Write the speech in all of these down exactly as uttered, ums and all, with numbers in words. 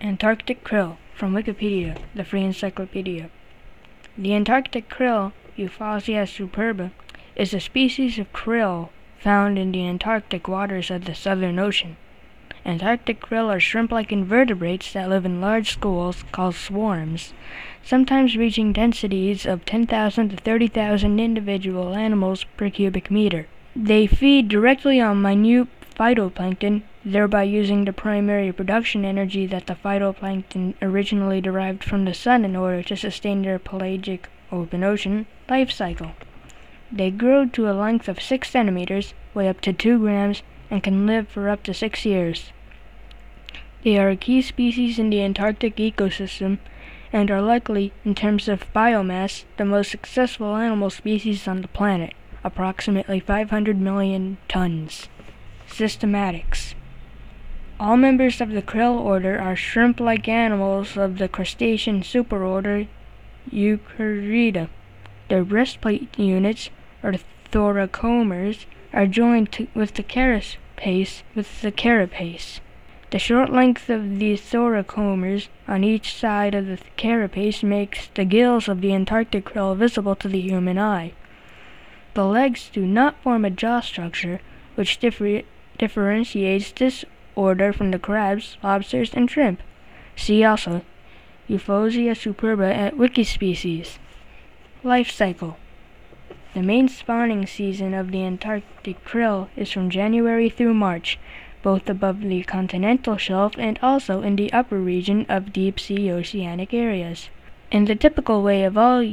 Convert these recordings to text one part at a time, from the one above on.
Antarctic krill, from Wikipedia, the free encyclopedia. The Antarctic krill, Euphausia superba, is a species of krill found in the Antarctic waters of the Southern Ocean. Antarctic krill are shrimp-like invertebrates that live in large schools called swarms, sometimes reaching densities of ten thousand to thirty thousand individual animals per cubic meter. They feed directly on minute phytoplankton, thereby using the primary production energy that the phytoplankton originally derived from the sun in order to sustain their pelagic open ocean life cycle. They grow to a length of six centimeters, weigh up to two grams, and can live for up to six years. They are a key species in the Antarctic ecosystem and are likely, in terms of biomass, the most successful animal species on the planet, approximately five hundred million tons. Systematics. All members of the krill order are shrimp-like animals of the crustacean superorder Eucheridae. Their breastplate units, or thoracomers, are joined to, with the carapace with the carapace. The short length of the thoracomers on each side of the carapace makes the gills of the Antarctic krill visible to the human eye. The legs do not form a jaw structure, which differ- differentiates this order from the crabs, lobsters, and shrimp. See also Euphausia superba at Wikispecies. Life cycle. The main spawning season of the Antarctic krill is from January through March, both above the continental shelf and also in the upper region of deep-sea oceanic areas. In the typical way of all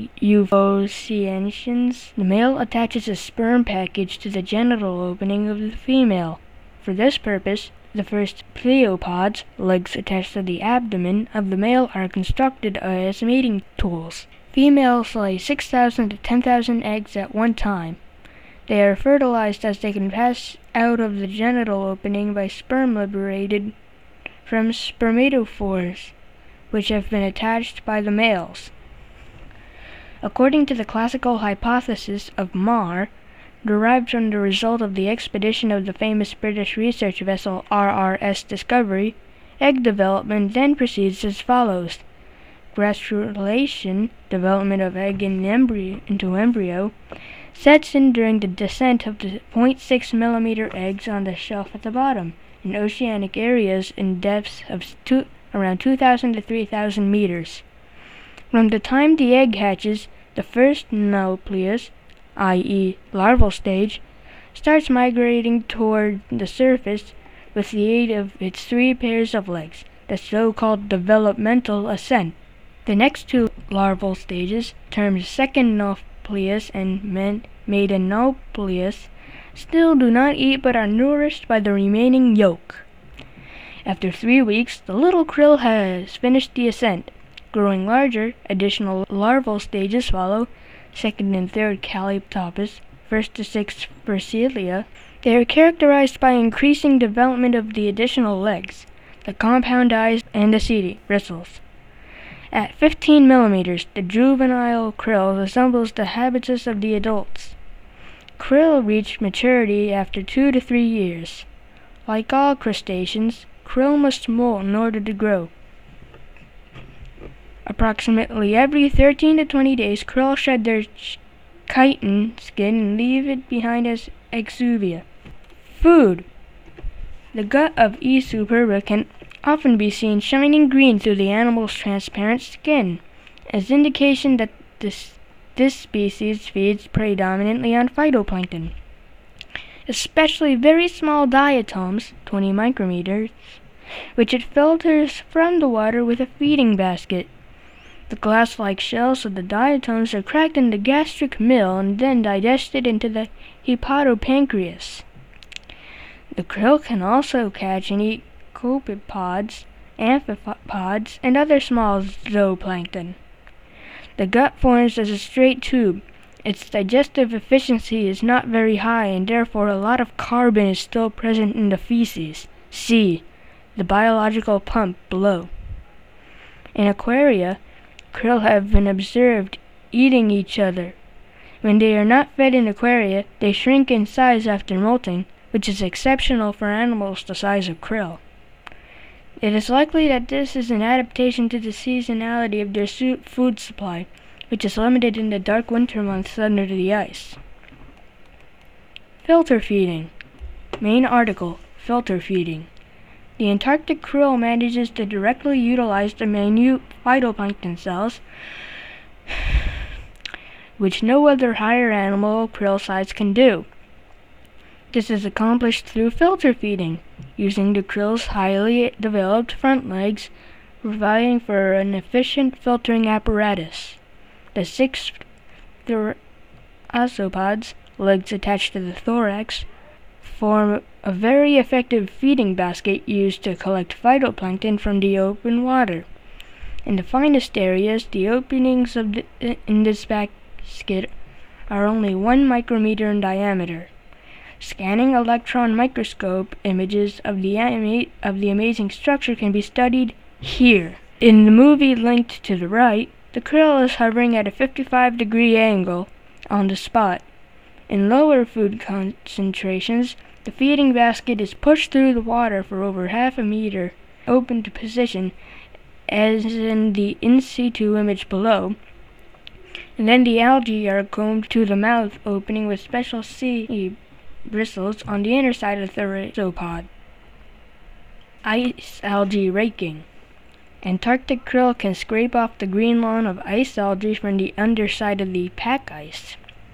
euphausians, the male attaches a sperm package to the genital opening of the female. For this purpose, the first pleopods, legs attached to the abdomen of the male, are constructed as mating tools. Females lay six thousand to ten thousand eggs at one time. They are fertilized as they can pass out of the genital opening by sperm liberated from spermatophores, which have been attached by the males. According to the classical hypothesis of Marr, derived from the result of the expedition of the famous British research vessel R R S Discovery, egg development then proceeds as follows. Gastrulation, development of egg in embryo, into embryo, sets in during the descent of the zero point six millimeter eggs on the shelf at the bottom, in oceanic areas in depths of two, around two thousand to three thousand meters. From the time the egg hatches, the first nauplius, that is larval stage, starts migrating toward the surface with the aid of its three pairs of legs, the so-called developmental ascent. The next two larval stages, termed second nauplius and maiden nauplius, still do not eat but are nourished by the remaining yolk. After three weeks, the little krill has finished the ascent. Growing larger, additional larval stages follow, second and third Calyptopus, first to sixth Physalia. They are characterized by increasing development of the additional legs, the compound eyes, and the seedy bristles. At fifteen millimeters, the juvenile krill resembles the habitus of the adults. Krill reach maturity after two to three years. Like all crustaceans, krill must molt in order to grow. Approximately every thirteen to twenty days, krill shed their chitin skin and leave it behind as exuvia. Food. The gut of E. superba can often be seen shining green through the animal's transparent skin, as indication that this, this species feeds predominantly on phytoplankton, especially very small diatoms, twenty micrometers, which it filters from the water with a feeding basket. The glass-like shells of the diatoms are cracked in the gastric mill and then digested into the hepatopancreas. The krill can also catch and eat copepods, amphipods, and other small zooplankton. The gut forms as a straight tube. Its digestive efficiency is not very high, and therefore a lot of carbon is still present in the feces. See the biological pump below. In aquaria, krill have been observed eating each other. When they are not fed in aquaria, they shrink in size after molting, which is exceptional for animals the size of krill. It is likely that this is an adaptation to the seasonality of their su- food supply, which is limited in the dark winter months under the ice. Filter feeding. Main article, filter feeding. The Antarctic krill manages to directly utilize the minute phytoplankton cells, which no other higher animal of krill size can do. This is accomplished through filter feeding, using the krill's highly developed front legs, providing for an efficient filtering apparatus. The six thoracopods, legs attached to the thorax, form a very effective feeding basket used to collect phytoplankton from the open water. In the finest areas, the openings of the, in this basket are only one micrometer in diameter. Scanning electron microscope images of the, ama- of the amazing structure can be studied here. In the movie linked to the right, the krill is hovering at a fifty-five degree angle on the spot. In lower food concentrations, the feeding basket is pushed through the water for over half a meter, open to position, as in the in situ image below, and then the algae are combed to the mouth opening with special sea bristles on the inner side of the theropod. Ice algae raking. Antarctic krill can scrape off the green lawn of ice algae from the underside of the pack ice.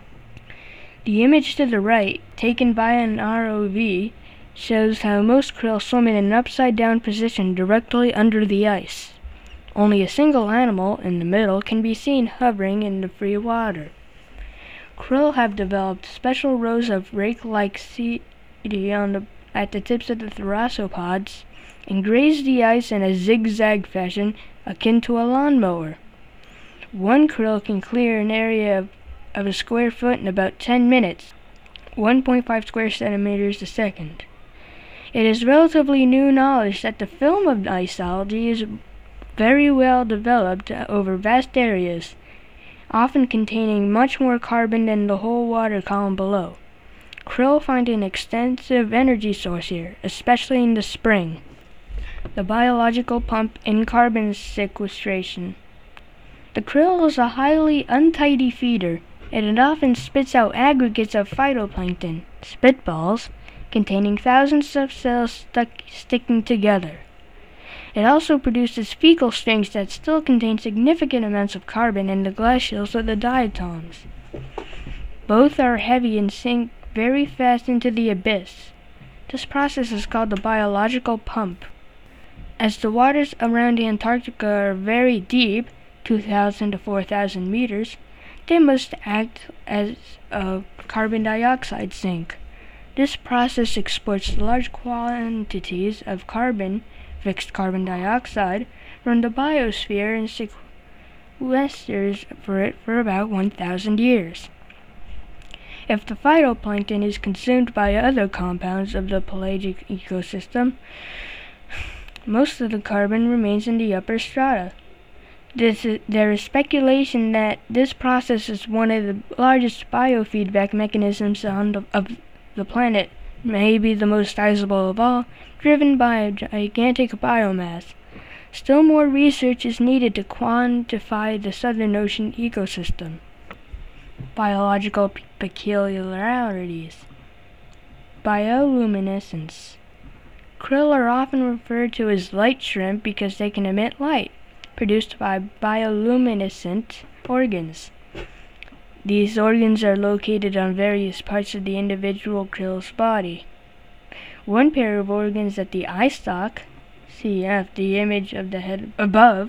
The image to the right, taken by an R O V, shows how most krill swim in an upside-down position directly under the ice. Only a single animal, in the middle, can be seen hovering in the free water. Krill have developed special rows of rake-like setae on the, at the tips of the thoracopods and graze the ice in a zigzag fashion akin to a lawnmower. One krill can clear an area of, of a square foot in about ten minutes, one point five square centimeters a second. It is relatively new knowledge that the film of ice algae is very well developed over vast areas, often containing much more carbon than the whole water column below. Krill find an extensive energy source here, especially in the spring. The biological pump in carbon sequestration. The krill is a highly untidy feeder, and it often spits out aggregates of phytoplankton, spitballs, containing thousands of cells stuck, sticking together. It also produces fecal strings that still contain significant amounts of carbon in the glass shells of the diatoms. Both are heavy and sink very fast into the abyss. This process is called the biological pump. As the waters around Antarctica are very deep, two thousand to four thousand meters, they must act as a carbon dioxide sink. This process exports large quantities of carbon, fixed carbon dioxide, from the biosphere and sequesters for it for about one thousand years. If the phytoplankton is consumed by other compounds of the pelagic ecosystem, most of the carbon remains in the upper strata. This is, there is speculation that this process is one of the largest biofeedback mechanisms on the, of the planet, maybe the most sizable of all, driven by a gigantic biomass. Still more research is needed to quantify the Southern Ocean ecosystem. Biological p- peculiarities. Bioluminescence. Krill are often referred to as light shrimp because they can emit light, produced by bioluminescent organs. These organs are located on various parts of the individual krill's body. One pair of organs at the eye stalk, C F, the image of the head above,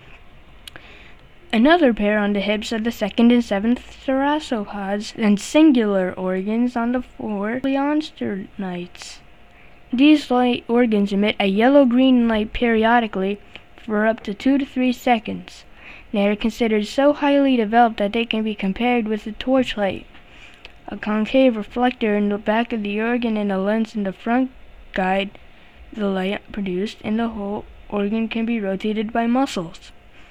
another pair on the hips of the second and seventh thoracopods, and singular organs on the four leonsternites. These light organs emit a yellow-green light periodically for up to two to three seconds. They are considered so highly developed that they can be compared with a torchlight. A concave reflector in the back of the organ and a lens in the front guide the light produced, and the whole organ can be rotated by muscles.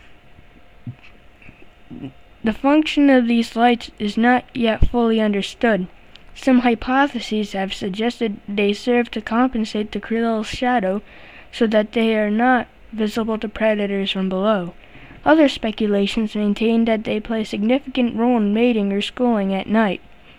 The function of these lights is not yet fully understood. Some hypotheses have suggested they serve to compensate the krill's shadow so that they are not visible to predators from below. Other speculations maintain that they play a significant role in mating or schooling at night.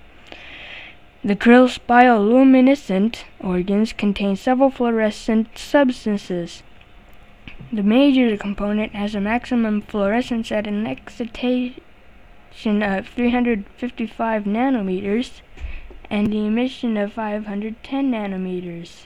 The krill's bioluminescent organs contain several fluorescent substances. The major component has a maximum fluorescence at an excitation of three hundred fifty-five nanometers and the emission of five hundred ten nanometers.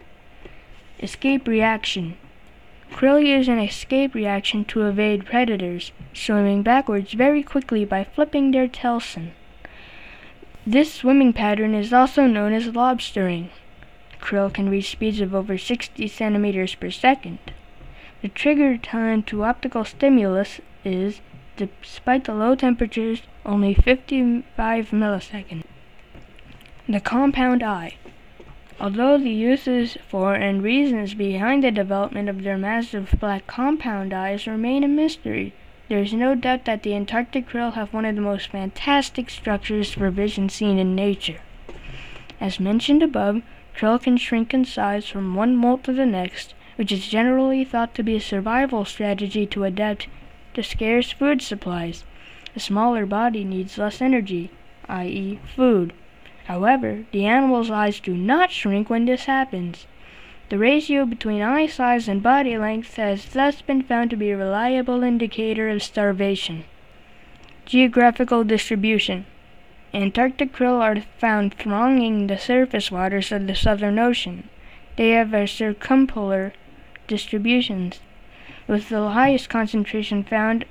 Escape reaction. Krill use an escape reaction to evade predators, swimming backwards very quickly by flipping their telson. This swimming pattern is also known as lobstering. Krill can reach speeds of over sixty centimeters per second. The trigger time to optical stimulus is, despite the low temperatures, only fifty-five milliseconds. The compound eye. Although the uses for and reasons behind the development of their massive black compound eyes remain a mystery, there is no doubt that the Antarctic krill have one of the most fantastic structures for vision seen in nature. As mentioned above, krill can shrink in size from one molt to the next, which is generally thought to be a survival strategy to adapt to scarce food supplies. A smaller body needs less energy, that is food. However, the animal's eyes do not shrink when this happens. The ratio between eye size and body length has thus been found to be a reliable indicator of starvation. Geographical distribution. Antarctic krill are found thronging the surface waters of the Southern Ocean. They have a circumpolar distribution, with the highest concentration found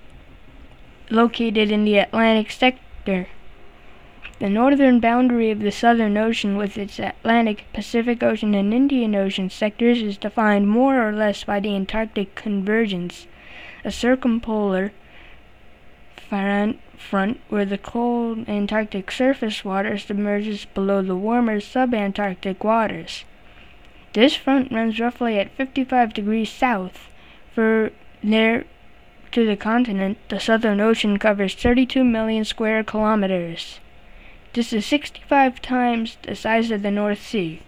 located in the Atlantic sector. The northern boundary of the Southern Ocean with its Atlantic, Pacific Ocean, and Indian Ocean sectors is defined more or less by the Antarctic convergence, a circumpolar front, front where the cold Antarctic surface water submerges below the warmer subantarctic waters. This front runs roughly at fifty-five degrees south. For there to the continent, the Southern Ocean covers thirty-two million square kilometers. This is sixty-five times the size of the North Sea.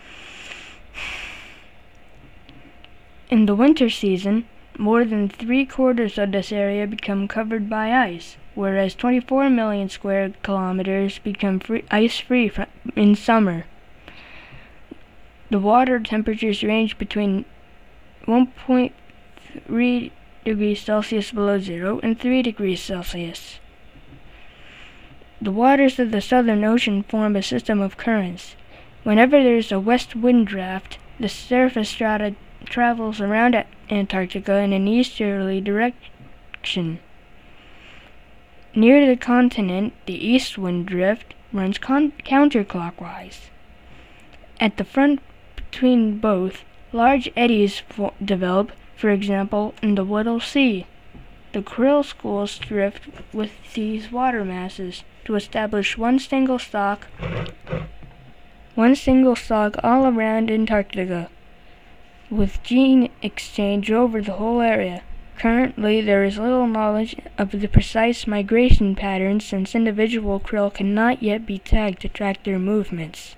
In the winter season, more than three-quarters of this area become covered by ice, whereas twenty-four million square kilometers become free, ice-free in summer. The water temperatures range between one point three degrees Celsius below zero and three degrees Celsius. The waters of the Southern Ocean form a system of currents. Whenever there is a west wind draft, the surface strata travels around Antarctica in an easterly direction. Near the continent, the east wind drift runs con- counterclockwise. At the front between both, large eddies fo- develop, for example, in the Weddell Sea. The krill schools drift with these water masses to establish one single stock, one single stock all around Antarctica, with gene exchange over the whole area. Currently, there is little knowledge of the precise migration patterns since individual krill cannot yet be tagged to track their movements.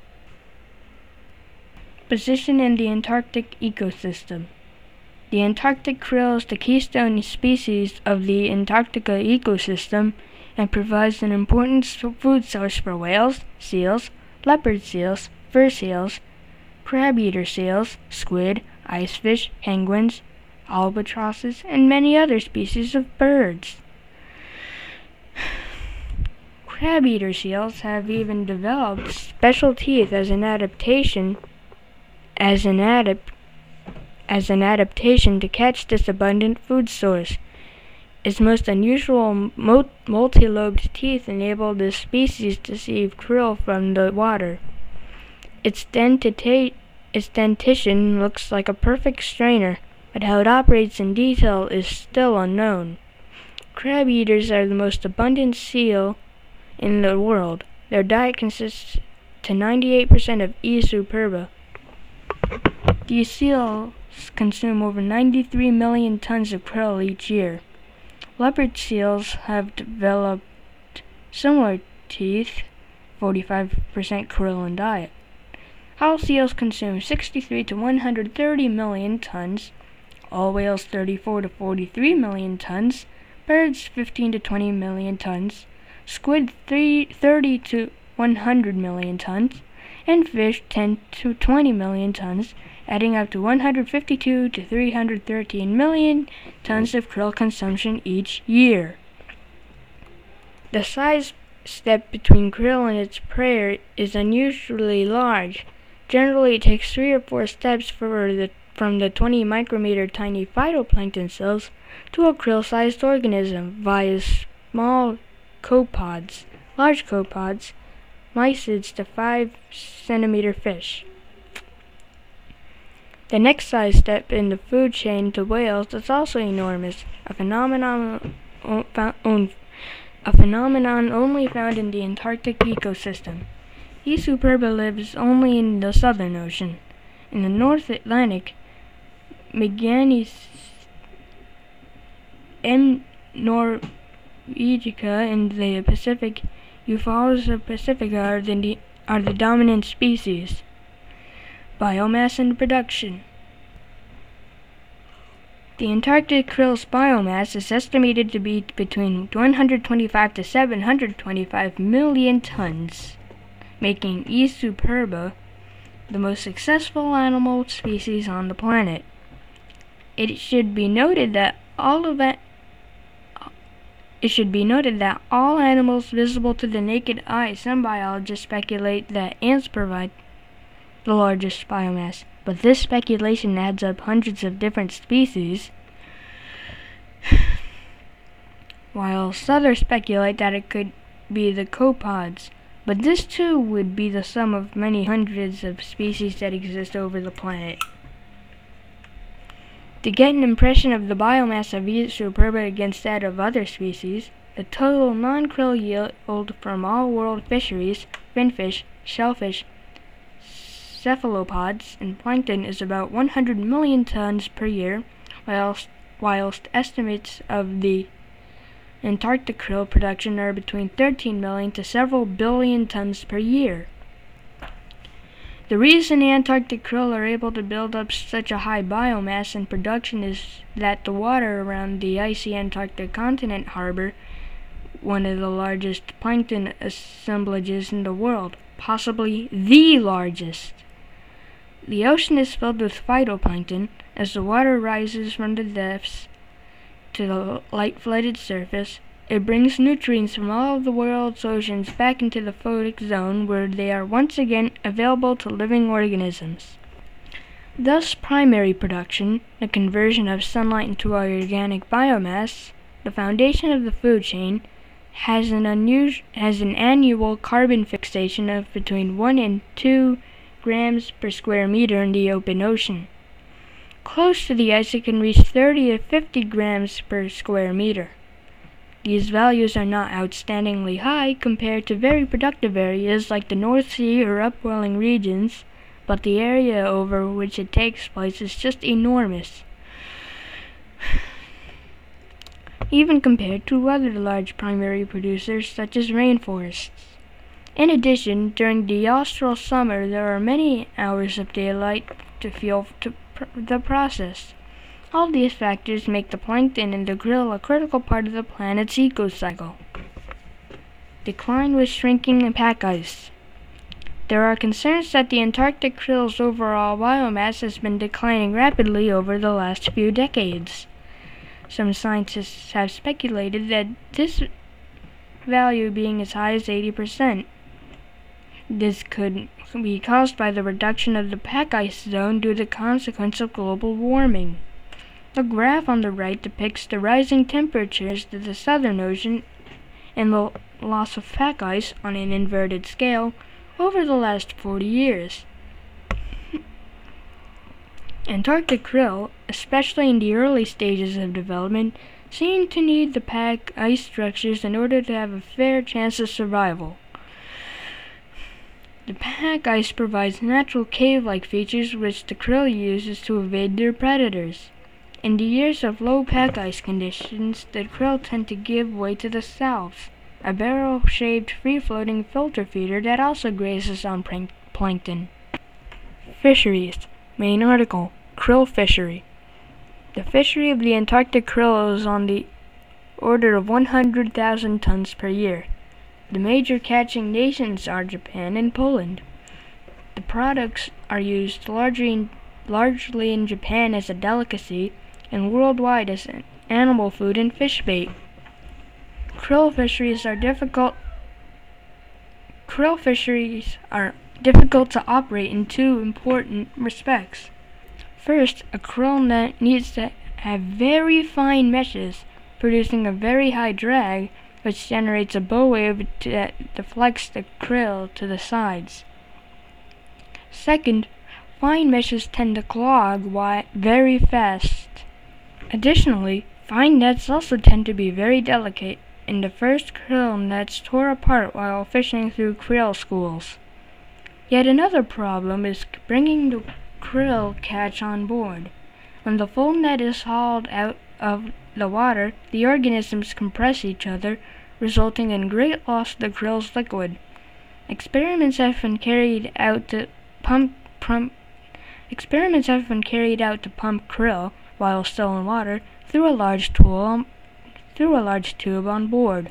Position in the Antarctic ecosystem. The Antarctic krill is the keystone species of the Antarctica ecosystem and provides an important food source for whales, seals, leopard seals, fur seals, crab-eater seals, squid, icefish, penguins, albatrosses, and many other species of birds. Crab-eater seals have even developed special teeth as an adaptation as an adap- as an adaptation to catch this abundant food source. Its most unusual mo- multi-lobed teeth enable this species to sieve krill from the water. Its, dentita- its dentition looks like a perfect strainer, but how it operates in detail is still unknown. Crab eaters are the most abundant seal in the world. Their diet consists to ninety-eight percent of E. superba. These seals consume over ninety-three million tons of krill each year. Leopard seals have developed similar teeth, forty-five percent krill in diet. All seals consume sixty-three to one hundred thirty million tons, all whales thirty-four to forty-three million tons, birds fifteen to twenty million tons, squid thirty to one hundred million tons, and fish ten to twenty million tons, adding up to one hundred fifty-two to three hundred thirteen million tons of krill consumption each year. The size step between krill and its prey is unusually large. Generally, it takes three or four steps for the, from the twenty micrometer tiny phytoplankton cells to a krill-sized organism via small copepods, large copepods, mysids to five centimeter fish. The next size step in the food chain to whales is also enormous, a phenomenon, a phenomenon only found in the Antarctic ecosystem. E. superba lives only in the Southern Ocean. In the North Atlantic, Meganius M. norvegica, and the Pacific, Euphausia pacifica are the, are the dominant species. Biomass and production. The Antarctic krill's biomass is estimated to be between one hundred twenty-five to seven hundred twenty-five million tons, making E. superba the most successful animal species on the planet. It should be noted that all of that It should be noted that all animals visible to the naked eye, some biologists speculate that ants provide the largest biomass, but this speculation adds up hundreds of different species, while others speculate that it could be the copepods, but this too would be the sum of many hundreds of species that exist over the planet. To get an impression of the biomass of E. superba against that of other species, the total non-krill yield from all world fisheries, finfish, shellfish, cephalopods, and plankton is about one hundred million tons per year, whilst, whilst estimates of the Antarctic krill production are between thirteen million to several billion tons per year. The reason the Antarctic krill are able to build up such a high biomass and production is that the water around the icy Antarctic continent harbor one of the largest plankton assemblages in the world, possibly the largest. The ocean is filled with phytoplankton. As the water rises from the depths to the light-flooded surface, it brings nutrients from all of the world's oceans back into the photic zone, where they are once again available to living organisms. Thus, primary production, the conversion of sunlight into organic biomass, the foundation of the food chain, has an, unusual, has an annual carbon fixation of between one and two grams per square meter in the open ocean. Close to the ice, it can reach thirty to fifty grams per square meter. These values are not outstandingly high compared to very productive areas like the North Sea or upwelling regions, but the area over which it takes place is just enormous, even compared to other large primary producers such as rainforests. In addition, during the austral summer, there are many hours of daylight to fuel to pr- the process. All these factors make the plankton and the krill a critical part of the planet's ecocycle. Decline with shrinking pack ice. There are concerns that the Antarctic krill's overall biomass has been declining rapidly over the last few decades. Some scientists have speculated that this value being as high as eighty percent. This could be caused by the reduction of the pack ice zone due to the consequence of global warming. The graph on the right depicts the rising temperatures to the Southern Ocean and the loss of pack ice on an inverted scale over the last forty years. Antarctic krill, especially in the early stages of development, seem to need the pack ice structures in order to have a fair chance of survival. The pack ice provides natural cave-like features which the krill uses to evade their predators. In the years of low pack ice conditions, the krill tend to give way to the salves, a barrel-shaped free-floating filter feeder that also grazes on plank- plankton. Fisheries. Main article. Krill fishery. The fishery of the Antarctic krill is on the order of one hundred thousand tons per year. The major catching nations are Japan and Poland. The products are used largely in, largely in Japan as a delicacy and worldwide as an animal food and fish bait. Krill fisheries are difficult Krill fisheries are difficult to operate in two important respects. First, a krill net needs to have very fine meshes, producing a very high drag, which generates a bow wave that deflects the krill to the sides. Second, fine meshes tend to clog wi- very fast. Additionally, fine nets also tend to be very delicate, and the first krill nets tore apart while fishing through krill schools. Yet another problem is bringing the krill catch on board. When the full net is hauled out of the water, the organisms compress each other, resulting in great loss of the krill's liquid. Experiments have been carried out to pump, pump experiments have been carried out to pump krill while still in water through a large tool through a large tube on board.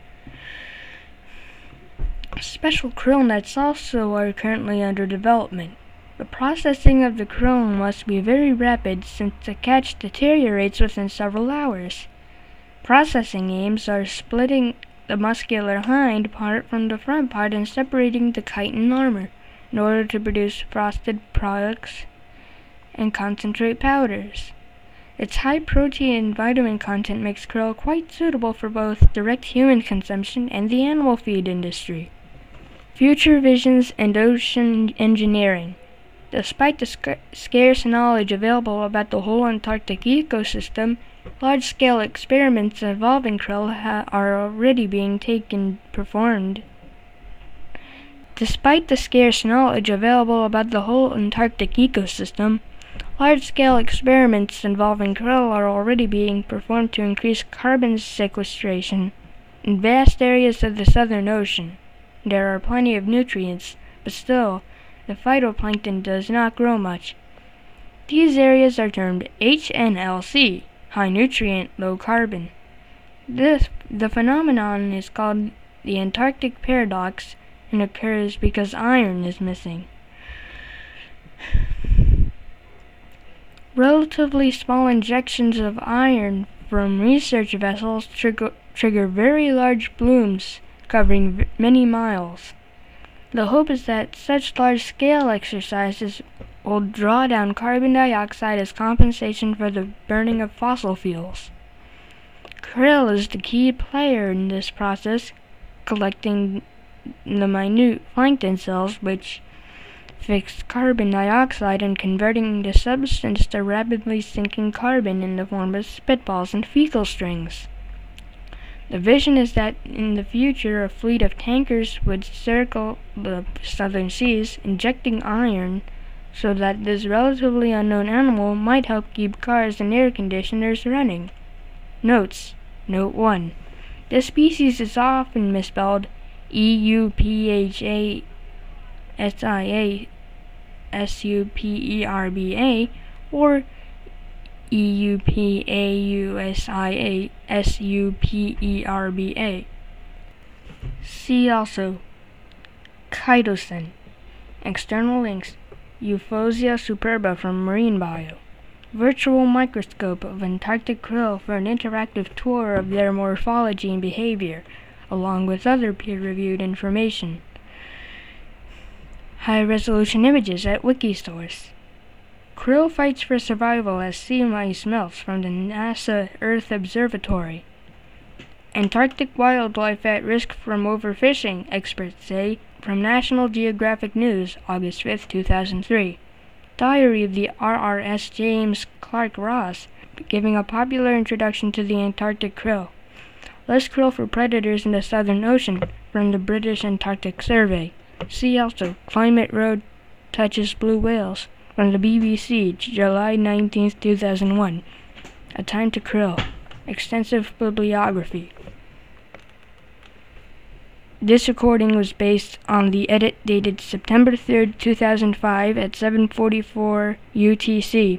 Special krill nets also are currently under development. The processing of the krill must be very rapid since the catch deteriorates within several hours. Processing aims are splitting the muscular hind part from the front part and separating the chitin armor in order to produce frosted products and concentrate powders. Its high protein and vitamin content makes krill quite suitable for both direct human consumption and the animal feed industry. Future visions and ocean engineering. Despite the sc- scarce knowledge available about the whole Antarctic ecosystem, large-scale experiments involving krill ha- are already being taken performed. Despite the scarce knowledge available about the whole Antarctic ecosystem, large-scale experiments involving krill are already being performed to increase carbon sequestration in vast areas of the Southern Ocean. There are plenty of nutrients, but still, the phytoplankton does not grow much. These areas are termed H N L C, high nutrient, low carbon. This, the phenomenon is called the Antarctic paradox and occurs because iron is missing. Relatively small injections of iron from research vessels trigger, trigger very large blooms covering v- many miles. The hope is that such large-scale exercises will draw down carbon dioxide as compensation for the burning of fossil fuels. Krill is the key player in this process, collecting the minute plankton cells which fix carbon dioxide and converting the substance to rapidly sinking carbon in the form of spitballs and fecal strings. The vision is that in the future a fleet of tankers would circle the southern seas, injecting iron so that this relatively unknown animal might help keep cars and air conditioners running. Notes. Note one. This species is often misspelled E U P H A S I A S U P E R B A or E U P A U S I A S U P E R B A. See also Chitosan. External links: Euphausia superba from Marine Bio. Virtual microscope of Antarctic krill for an interactive tour of their morphology and behavior, along with other peer-reviewed information. High-resolution images at Wikisource. Krill fights for survival as sea ice melts from the NASA Earth Observatory. Antarctic wildlife at risk from overfishing, experts say, from National Geographic News, August fifth, two thousand three. Diary of the R R S James Clark Ross, giving a popular introduction to the Antarctic krill. Less krill for predators in the Southern Ocean, from the British Antarctic Survey. See also Climate Road Touches Blue Whales, from the B B C, July nineteenth, two thousand one. A Time to Krill. Extensive bibliography. This recording was based on the edit dated September third, two thousand five at seven forty-four U T C.